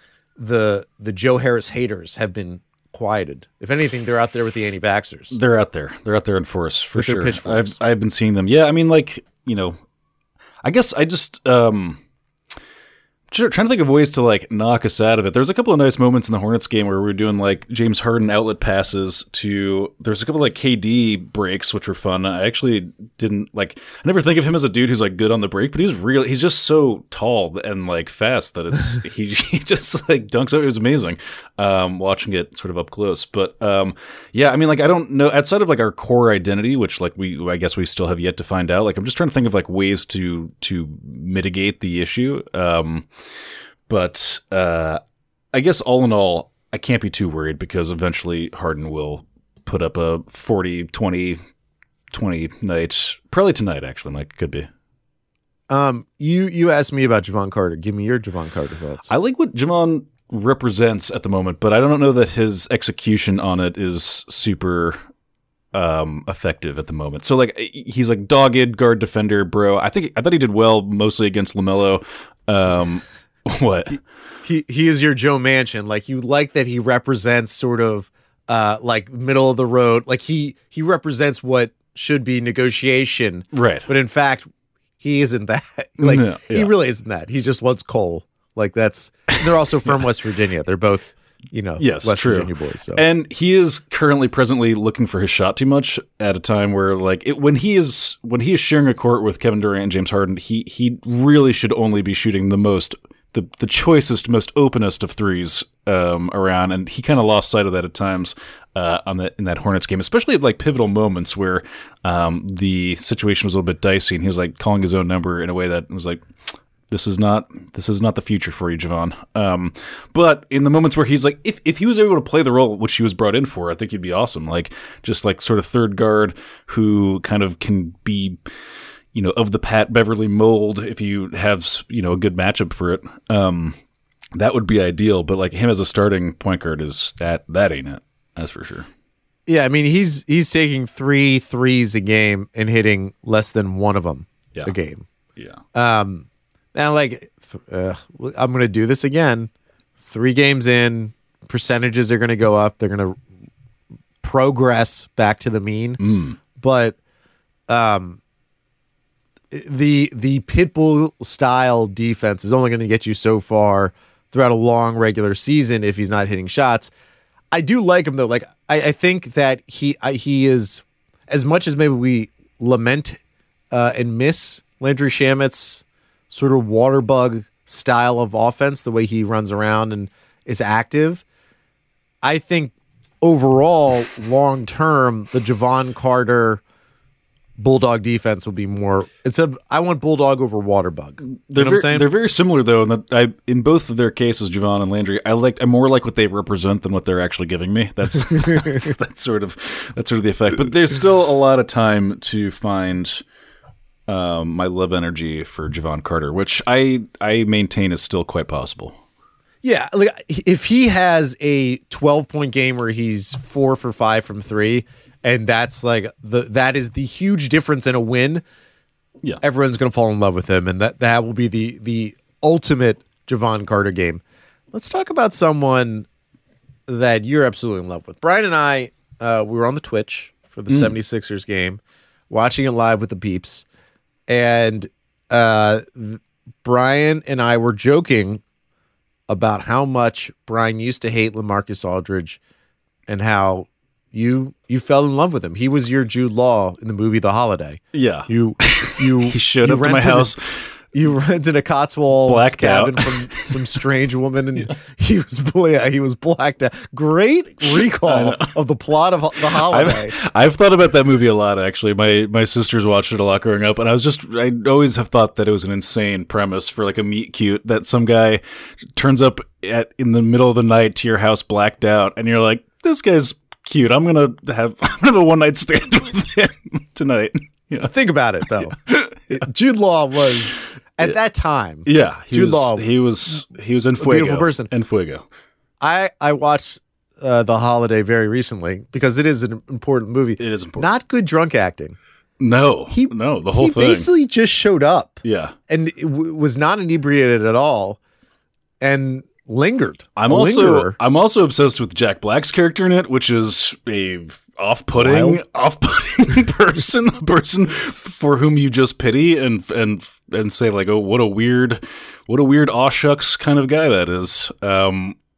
Joe Harris haters have been quieted. If anything, they're out there with the anti-vaxxers. They're out there. They're out there in force for with sure. Pitchforks. I've been seeing them. Yeah, I mean, like, I guess I just trying to think of ways to like knock us out of it. There's a couple of nice moments in the Hornets game where we were doing like James Harden outlet passes to. There's a couple of like KD breaks, which were fun. I actually didn't like. I never think of him as a dude who's like good on the break, but he's just so tall and like fast that it's he just like dunks out. It was amazing watching it sort of up close. But yeah, I mean, like, I don't know, outside of like our core identity, which like I guess we still have yet to find out. Like, I'm just trying to think of like ways to mitigate the issue. But I guess all in all, I can't be too worried, because eventually Harden will put up a 40-20 night. Probably tonight, actually, Mike. Could be. You asked me about Javon Carter. Give me your Javon Carter thoughts. I like what Javon represents at the moment, but I don't know that his execution on it is super effective at the moment. So like, he's like dogged guard defender, bro. I thought he did well mostly against LaMelo. What? He is your Joe Manchin. Like, you like that he represents sort of like middle of the road. Like he represents what should be negotiation. Right. But in fact, he isn't that. Like, he really isn't that. He just wants Cole. Like, they're also from West Virginia. They're both, West Virginia boys. So. And he is presently looking for his shot too much at a time where, like, when he is sharing a court with Kevin Durant and James Harden, he really should only be shooting the choicest, most openest of threes around, and he kind of lost sight of that at times in that Hornets game, especially at like pivotal moments where the situation was a little bit dicey, and he was like calling his own number in a way that was like, This is not the future for you, Javon. But in the moments where he's like, if he was able to play the role which he was brought in for, I think he'd be awesome. Like just like sort of third guard who kind of can be, of the Pat Beverly mold if you have, a good matchup for it. That would be ideal. But like him as a starting point guard is that ain't it. That's for sure. Yeah, I mean he's taking 3 threes a game and hitting less than one of them a game. Yeah. Now, like, I'm going to do this again. 3 games in, percentages are going to go up. They're going to progress back to the mean. But the Pitbull style defense is only going to get you so far throughout a long regular season if he's not hitting shots. I do like him though. Like I think that he is, as much as maybe we lament and miss Landry Shamet's sort of water bug style of offense, the way he runs around and is active. I think overall, long term, the Javon Carter Bulldog defense will be more. I want Bulldog over water bug. You know what I'm saying? They're very similar though, in that in both of their cases, Javon and Landry, I more like what they represent than what they're actually giving me. That's that's sort of the effect. But there's still a lot of time to find my love energy for Javon Carter, which I maintain is still quite possible. Yeah, like if he has a 12-point game where he's 4 for 5 from 3, and that's like that is the huge difference in a win. Yeah, everyone's gonna fall in love with him, and that will be the ultimate Javon Carter game. Let's talk about someone that you're absolutely in love with. Brian and I, we were on the Twitch for the 76ers game, watching it live with the peeps. And Brian and I were joking about how much Brian used to hate LaMarcus Aldridge and how you fell in love with him. He was your Jude Law in the movie The Holiday. Yeah. He showed up to my house. You rented a Cotswold blacked cabin out from some strange woman, and he was blacked out. Great recall of the plot of The Holiday. I've thought about that movie a lot, actually. My sisters watched it a lot growing up, and I always have thought that it was an insane premise for like a meet cute, that some guy turns up in the middle of the night to your house blacked out, and you're like, this guy's cute. I'm gonna have a one night stand with him tonight. Yeah. Think about it though. Jude Law was at that time. Yeah, Jude Law. He was in Fuego. Beautiful person. In Fuego. I watched The Holiday very recently because it is an important movie. It is important. Not good drunk acting. No, the whole thing. He basically just showed up. Yeah, and was not inebriated at all, and lingered. I'm also obsessed with Jack Black's character in it, which is a off-putting person, a person for whom you just pity and say like, oh, what a weird aw shucks kind of guy that is. I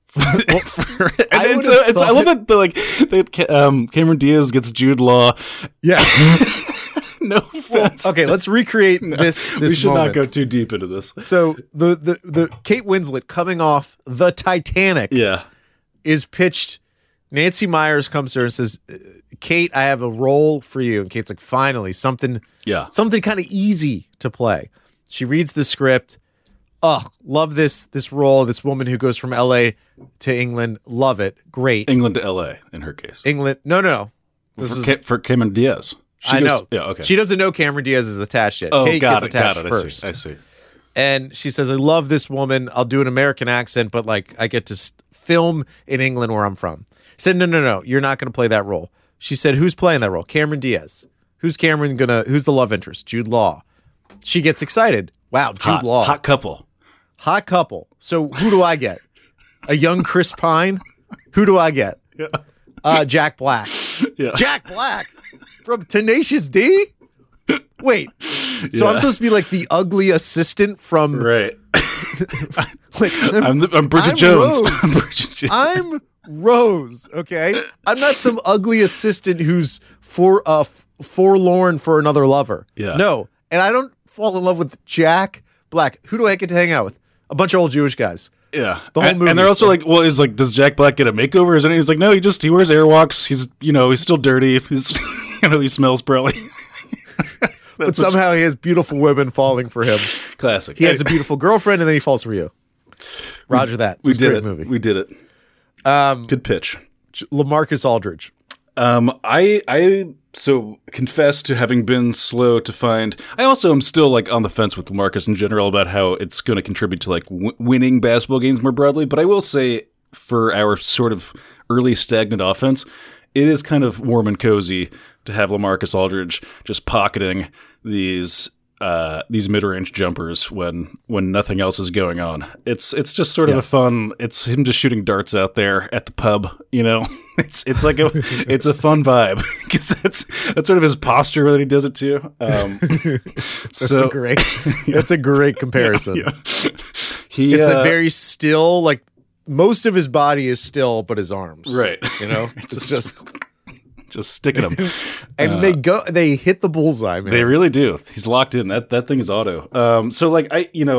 love that Cameron Diaz gets Jude Law. Yeah. No offense. Well, okay, let's recreate this. We should moment. not go too deep into this. So the Kate Winslet coming off the Titanic, is pitched. Nancy Myers comes to her and says, "Kate, I have a role for you." And Kate's like, "Finally, something kind of easy to play." She reads the script. Oh, love this role. This woman who goes from L.A. to England. Love it. Great. England to L.A. in her case. England. No. For Cameron Diaz. I know. Yeah, okay. She doesn't know Cameron Diaz is attached yet. Oh, Kate got gets it. attached first. I see. And she says, "I love this woman. I'll do an American accent, but like I get to film in England where I'm from." He said, "No. You're not going to play that role." She said, "Who's playing that role?" "Cameron Diaz." "Who's who's the love interest?" "Jude Law." She gets excited. Wow, Jude Law. Hot couple. So who do I get? A young Chris Pine? Who do I get? Yeah. Jack Black. Yeah. Jack Black from Tenacious D? Wait. So I'm supposed to be like the ugly assistant from Right. like, I'm Bridget Jones. I'm Rose, okay? I'm not some ugly assistant who's forlorn for another lover. Yeah. No. And I don't fall in love with Jack Black. Who do I get to hang out with? A bunch of old Jewish guys. Yeah. The whole movie. And they're also like, well, is like, does Jack Black get a makeover? Is he's like, no, he wears Airwalks. He's still dirty. He's he smells probably. But somehow he has beautiful women falling for him. Classic. He has a beautiful girlfriend, and then he falls for you. Roger that. We It's a did great it. movie. We did it. Good pitch. LaMarcus Aldridge. I so confess to having been slow to find. I also am still like on the fence with LaMarcus in general about how it's going to contribute to like winning basketball games more broadly. But I will say for our sort of early stagnant offense, it is kind of warm and cozy to have LaMarcus Aldridge just pocketing these mid-range jumpers when nothing else is going on. It's just sort of a fun. It's him just shooting darts out there at the pub. You know, it's like it's a fun vibe because that's sort of his posture that he does it to. That's a great comparison. Yeah. It's a very still, like most of his body is still, but his arms, right. You know, it's just sticking him. And they hit the bullseye, man. They really do. He's locked in. That thing is auto. So like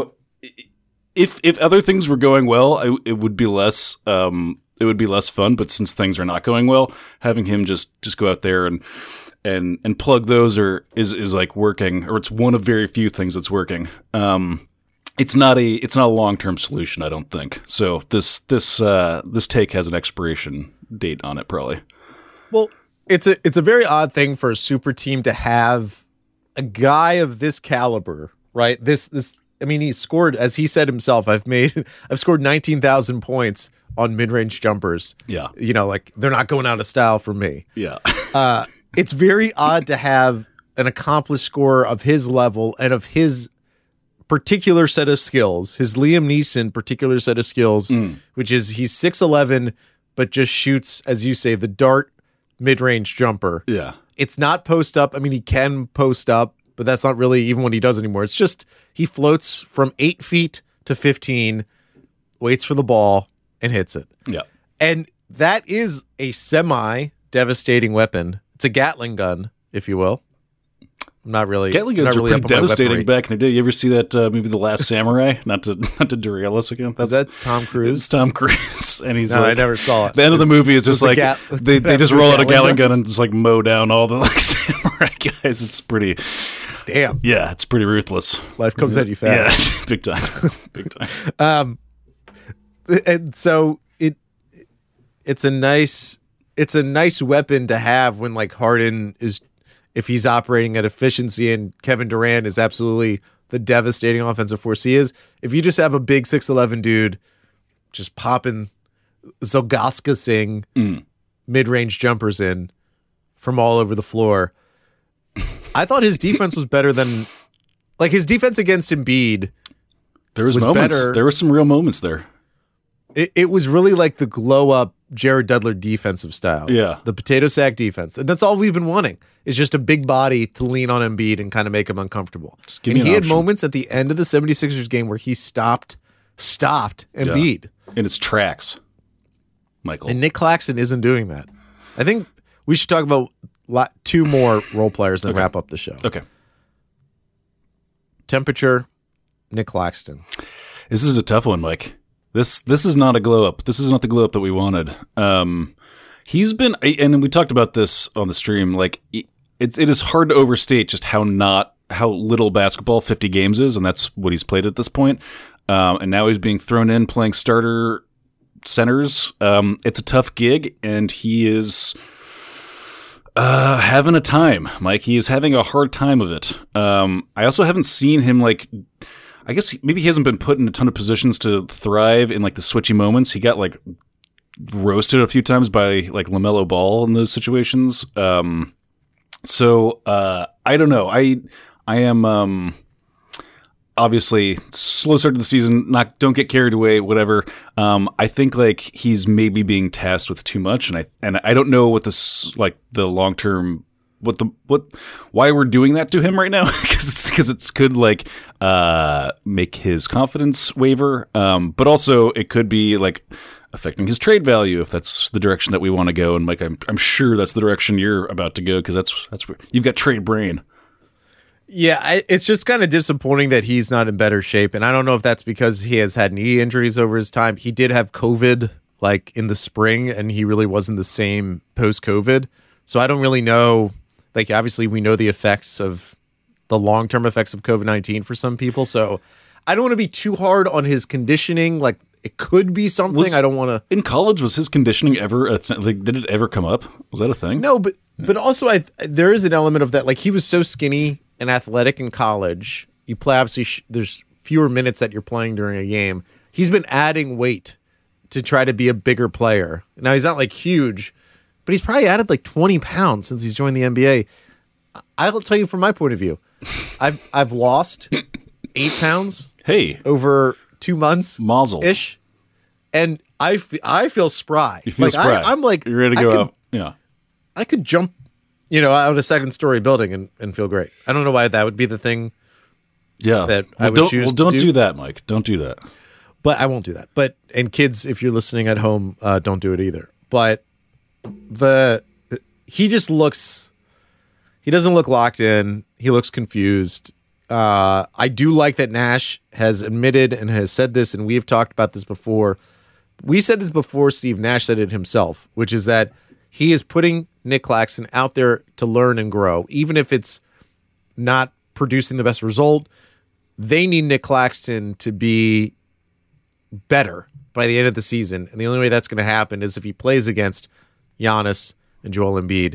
if other things were going well, it would be less fun. But since things are not going well, having him just go out there and plug those is like working, or it's one of very few things that's working. It's not a long-term solution, I don't think. So this take has an expiration date on it, probably. Well, it's a very odd thing for a super team to have a guy of this caliber, right? I mean, he scored, as he said himself, I've scored 19,000 points on mid-range jumpers. Yeah. You know, like they're not going out of style for me. Yeah. It's very odd to have an accomplished scorer of his level and of his particular set of skills, his Liam Neeson particular set of skills, which is he's 6'11", but just shoots, as you say, the dart mid-range jumper. Yeah. It's not post up. I mean, he can post up, but that's not really even what he does anymore. It's just he floats from 8 feet to 15, waits for the ball, and hits it. Yeah. And that is a semi-devastating weapon. It's a Gatling gun, if you will. I'm not really. Gatling guns really are pretty devastating back in the day. You ever see that movie, The Last Samurai? Not to derail us again. Is that Tom Cruise? It's Tom Cruise, and he's No, like, I never saw it. The end of the movie is just like they just roll out a Gatling gun guns? and just like mow down all the like samurai guys. It's pretty. Damn. Yeah, it's pretty ruthless. Life comes at you fast. Yeah, big time. And so it's a nice weapon to have when like Harden is, if he's operating at efficiency, and Kevin Durant is absolutely the devastating offensive force he is. If you just have a big 6'11" dude just popping Zolgaska-sing mid-range jumpers in from all over the floor, I thought his defense was better than, like, his defense against Embiid. There was moments. Better. There were some real moments there. It was really like the glow-up Jared Dudler defensive style. Yeah. The potato sack defense. And that's all we've been wanting, is just a big body to lean on Embiid and kind of make him uncomfortable. give And me he an had option. moments at the end of the 76ers game where he stopped Embiid. In its tracks, Michael. And Nick Claxton isn't doing that. I think we should talk about two more role players and wrap up the show. Okay. Temperature, Nick Claxton. This is a tough one, Mike. This is not a glow up. This is not the glow up that we wanted. He's been, and we talked about this on the stream. Like it is hard to overstate just how little basketball 50 games is, and that's what he's played at this point. And now he's being thrown in playing starter centers. It's a tough gig, and he is having a time, Mike. He is having a hard time of it. I also haven't seen him like. I guess maybe he hasn't been put in a ton of positions to thrive in like the switchy moments. He got like roasted a few times by like LaMelo Ball in those situations. So I don't know. I am obviously slow start to the season. Don't get carried away. Whatever. I think like he's maybe being tasked with too much, and I don't know what this like the long term. Why we're doing that to him right now? because it could like make his confidence waver, but also it could be like affecting his trade value if that's the direction that we want to go. And Mike, I'm sure that's the direction you're about to go because that's where you've got trade brain. Yeah, it's just kind of disappointing that he's not in better shape, and I don't know if that's because he has had knee injuries over his time. He did have COVID like in the spring, and he really wasn't the same post-COVID. So I don't really know. Like, obviously, we know the effects of the long-term effects of COVID-19 for some people. So I don't want to be too hard on his conditioning. Like, it could be something. I don't want to. In college, was his conditioning ever a thing? Like, did it ever come up? Was that a thing? No, but also there is an element of that. Like, he was so skinny and athletic in college. You play, obviously, there's fewer minutes that you're playing during a game. He's been adding weight to try to be a bigger player. Now, he's not like huge, but he's probably added like 20 pounds since he's joined the NBA. I'll tell you from my point of view, I've lost 8 pounds. Hey, over 2 months, mazel ish, and I feel spry. You feel spry. I'm like, you're ready to go out. Yeah, I could jump, out a second-story building and feel great. I don't know why that would be the thing. Yeah, that I would choose. Don't do that, Mike. Don't do that. But I won't do that. But and kids, if you're listening at home, don't do it either. But he just looks. He doesn't look locked in. He looks confused. I do like that Nash has admitted and has said this, and we've talked about this before. We said this before. Steve Nash said it himself, which is that he is putting Nick Claxton out there to learn and grow, even if it's not producing the best result. They need Nick Claxton to be better by the end of the season. And the only way that's going to happen is if he plays against Giannis and Joel Embiid.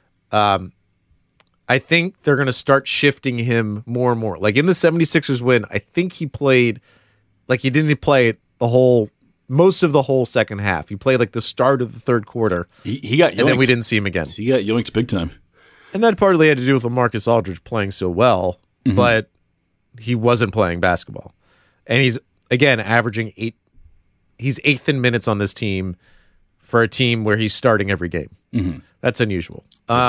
I think they're going to start shifting him more and more. Like in the 76ers win, I think he played like he didn't play most of the whole second half. He played like the start of the third quarter. He got yoinked. And then we didn't see him again. He got yoinked big time. And that partly had to do with LaMarcus Aldridge playing so well, but he wasn't playing basketball. And he's, again, averaging 8. He's 8th in minutes on this team for a team where he's starting every game. That's unusual.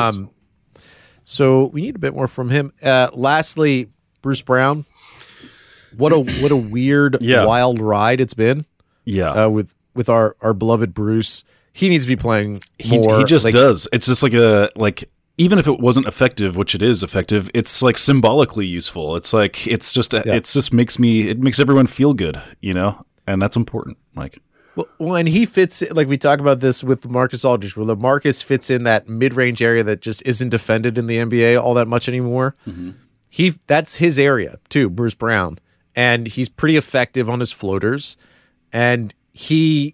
So we need a bit more from him. Lastly, Bruce Brown. What a weird, wild ride it's been. Yeah. With our beloved Bruce. He needs to be playing more. He just does. It's just even if it wasn't effective, which it is effective, it's like symbolically useful. It's like it makes everyone feel good, and that's important, Mike. Well, and he fits, like we talk about this with Marcus Aldridge, where LaMarcus fits in that mid-range area that just isn't defended in the NBA all that much anymore. That's his area too, Bruce Brown, and he's pretty effective on his floaters, and he'll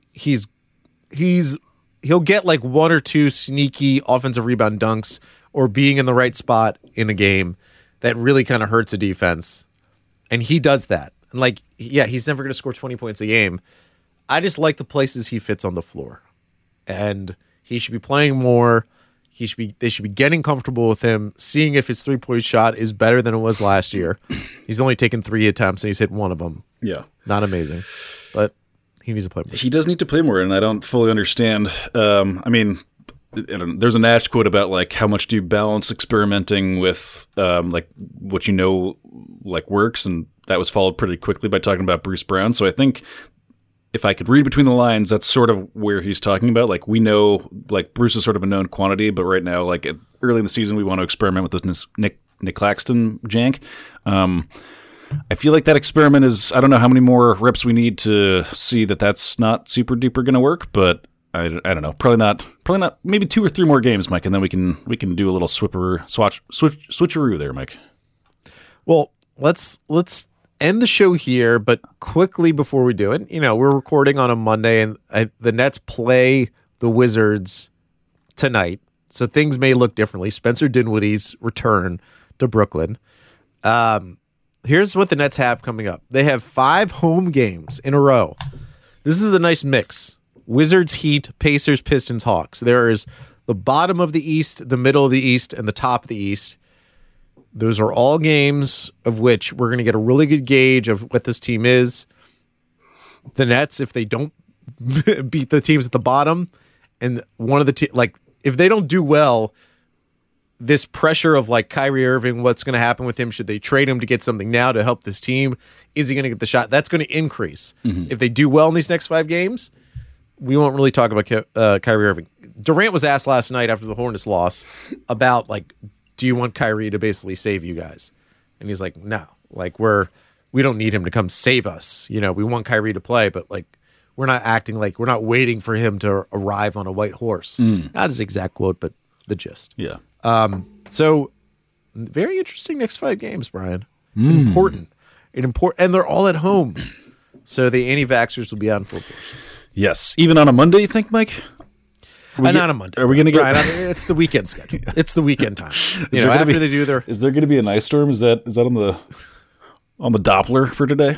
get like 1 or 2 sneaky offensive rebound dunks or being in the right spot in a game that really kind of hurts a defense. And he does that. And he's never going to score 20 points a game. I just like the places he fits on the floor. And he should be playing more. They should be getting comfortable with him, seeing if his 3-point shot is better than it was last year. He's only taken 3 attempts and he's hit 1 of them. Yeah. Not amazing. But he needs to play more. He does need to play more, and I don't fully understand. There's a Nash quote about like how much do you balance experimenting with like what works, and that was followed pretty quickly by talking about Bruce Brown. So I think if I could read between the lines, that's sort of where he's talking about. Like we know, like Bruce is sort of a known quantity, but right now, like early in the season, we want to experiment with this Nick Claxton jank. I feel like that experiment is, I don't know how many more reps we need to see that that's not super duper going to work, but I don't know. Probably not, maybe 2 or 3 more games, Mike, and then we can do a little switcheroo there, Mike. Well, let's end the show here, but quickly before we do it, we're recording on a Monday and the Nets play the Wizards tonight. So things may look differently. Spencer Dinwiddie's return to Brooklyn. Here's what the Nets have coming up. They have 5 home games in a row. This is a nice mix. Wizards, Heat, Pacers, Pistons, Hawks. There is the bottom of the East, the middle of the East, and the top of the East. Those are all games of which we're going to get a really good gauge of what this team is. The Nets, if they don't beat the teams at the bottom, and one of the if they don't do well, this pressure of like Kyrie Irving, what's going to happen with him? Should they trade him to get something now to help this team? Is he going to get the shot? That's going to increase. If they do well in these next 5 games, we won't really talk about Kyrie Irving. Durant was asked last night after the Hornets loss about do you want Kyrie to basically save you guys? And he's like, no, we don't need him to come save us. We want Kyrie to play, but we're not acting like we're not waiting for him to arrive on a white horse. Not his exact quote, but the gist. Yeah. So Very interesting next 5 games, Brian. Important. And they're all at home. So the anti-vaxxers will be out in full force. Yes. Even on a Monday, you think, Mike? Not on a Monday. Are we going to get... Brian, it's the weekend schedule. It's the weekend time. After they do their... Is there going to be an ice storm? Is that on the Doppler for today?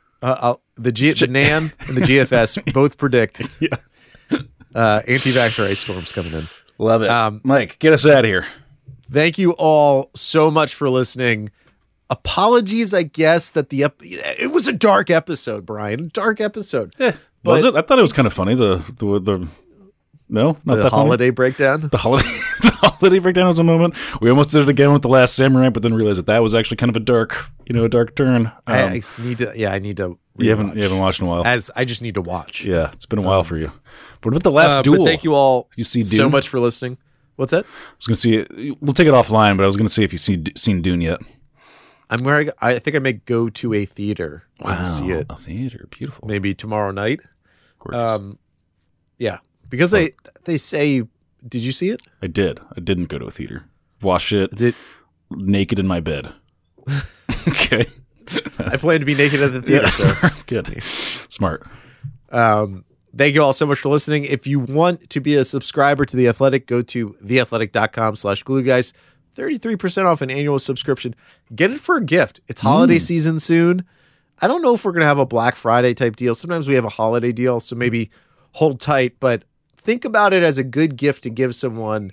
The NAN and the GFS both predict anti-vaxxer ice storms coming in. Love it. Mike, get us out of here. Thank you all so much for listening. Apologies, I guess, that it was a dark episode, Brian. Dark episode. Was it? I thought it was kind of funny. No, not the that holiday funny. breakdown. The holiday breakdown was a moment. We almost did it again with The Last Samurai, but then realized that was actually kind of a dark turn. I need to. You haven't watched in a while. I just need to watch. Yeah, it's been a while for you. But with The Last Duel, but thank you all. You see Dune? So much for listening. What's that? I was going to see. We'll take it offline, but I was going to see if you've seen Dune yet. I think I may go to a theater and see it. A theater, beautiful. Maybe tomorrow night. Gorgeous. Yeah, because they say. Did you see it? I did. I didn't go to a theater. Watched it naked in my bed. Okay. I plan to be naked at the theater. So good. Smart. Thank you all so much for listening. If you want to be a subscriber to The Athletic, go to theathletic.com/glueguys. 33% off an annual subscription. Get it for a gift. It's holiday season soon. I don't know if we're going to have a Black Friday type deal. Sometimes we have a holiday deal, so maybe hold tight, but think about it as a good gift to give someone.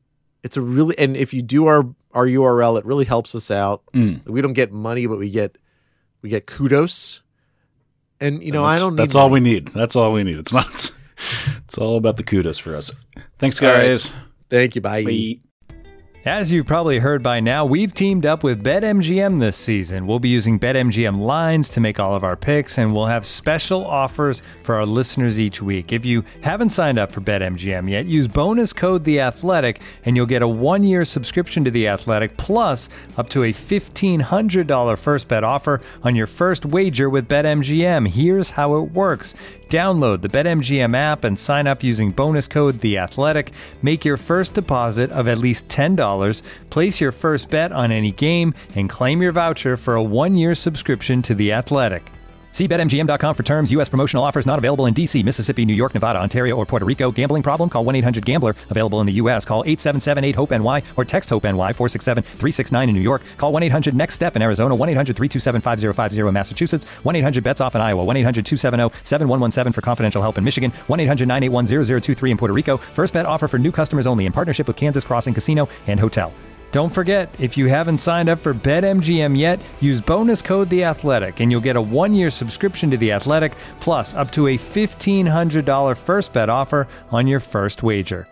And if you do our URL, it really helps us out. We don't get money, but we get kudos. And I don't need That's all we need. That's all we need. It's all about the kudos for us. Thanks, guys. Right. Thank you. Bye. Bye. As you've probably heard by now, we've teamed up with BetMGM this season. We'll be using BetMGM lines to make all of our picks, and we'll have special offers for our listeners each week. If you haven't signed up for BetMGM yet, use bonus code THEATHLETIC, and you'll get a 1-year subscription to The Athletic, plus up to a $1,500 first bet offer on your first wager with BetMGM. Here's how it works. Download the BetMGM app and sign up using bonus code THEATHLETIC. Make your first deposit of at least $10. Place your first bet on any game and claim your voucher for a 1-year subscription to The Athletic. See BetMGM.com for terms. U.S. promotional offers not available in D.C., Mississippi, New York, Nevada, Ontario, or Puerto Rico. Gambling problem? Call 1-800-GAMBLER. Available in the U.S. Call 877-8-HOPE-NY or text HOPE-NY 467-369 in New York. Call 1-800-NEXT-STEP in Arizona. 1-800-327-5050 in Massachusetts. 1-800-BETS-OFF in Iowa. 1-800-270-7117 for confidential help in Michigan. 1-800-981-0023 in Puerto Rico. First bet offer for new customers only in partnership with Kansas Crossing Casino and Hotel. Don't forget, if you haven't signed up for BetMGM yet, use bonus code THEATHLETIC and you'll get a 1-year subscription to The Athletic, plus up to a $1,500 first bet offer on your first wager.